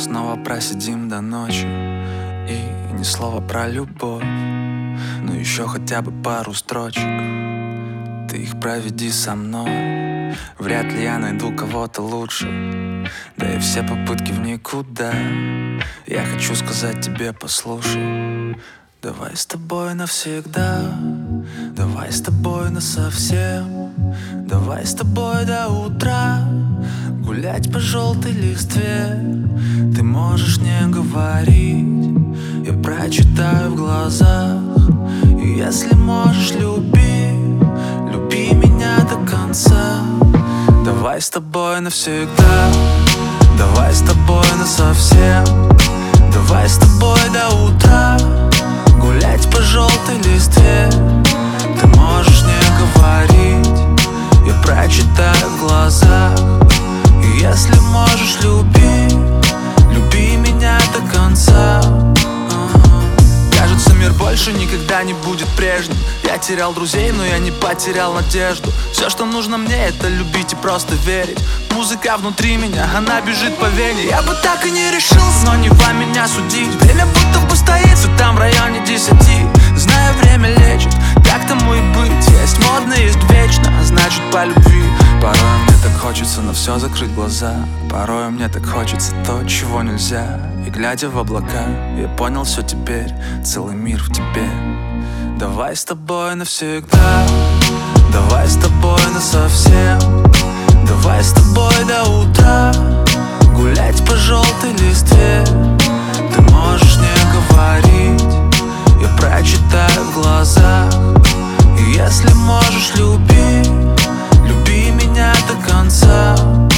снова просидим до ночи, и ни слова про любовь, но еще хотя бы пару строчек. Ты их проведи со мной. Вряд ли я найду кого-то лучше, да и все попытки в никуда. Я хочу сказать тебе: послушай, давай с тобой навсегда, давай с тобой насовсем, давай с тобой до утра гулять по желтой листве. Ты можешь не говорить, я прочитаю в глазах. И если можешь, люби, люби меня до конца. Давай с тобой навсегда, давай с тобой насовсем, давай с тобой до утра гулять по желтой листве. Ты можешь не говорить, я прочитаю в глазах. И если можешь, люби, люби меня до конца. Кажется, мир больше никогда не будет прежним. Я терял друзей, но я не потерял надежду. Все, что нужно мне, это любить и просто верить. Музыка внутри меня, она бежит по вене. Я бы так и не решился, но не вам меня судить. Время будто бы стоит, все там в районе 10. Знаю, время лечит, как тому и быть. Есть модно, есть вечно, а значит по любви. Порой мне так хочется на все закрыть глаза. Порой мне так хочется то, чего нельзя. И глядя в облака, я понял все теперь. Целый мир в тебе. Давай с тобой навсегда, давай с тобой насовсем, давай с тобой до утра гулять по желтой листве. Ты можешь не говорить, я прочитаю в глазах. И если можешь, люби, люби меня до конца.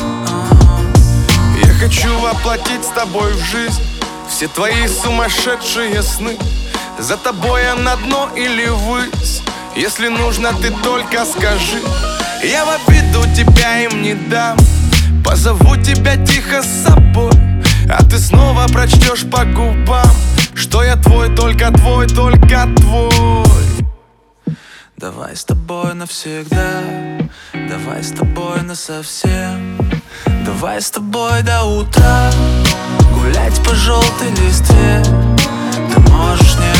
Я хочу воплотить с тобой в жизнь все твои сумасшедшие сны. За тобой я на дно или ввысь, если нужно, ты только скажи. Я в обиду тебя им не дам, позову тебя тихо с собой, а ты снова прочтешь по губам, что я твой, только твой, только твой. Давай с тобой навсегда, давай с тобой насовсем, давай с тобой до утра гулять по желтой листве. Ты можешь не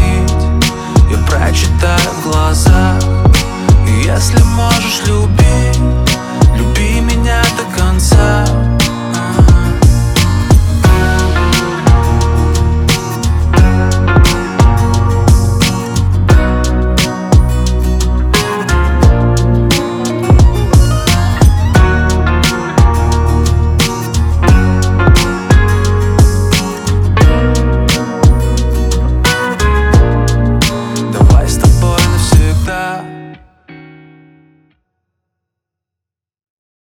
говорить, я прочитаю в глазах. И если можешь, люби,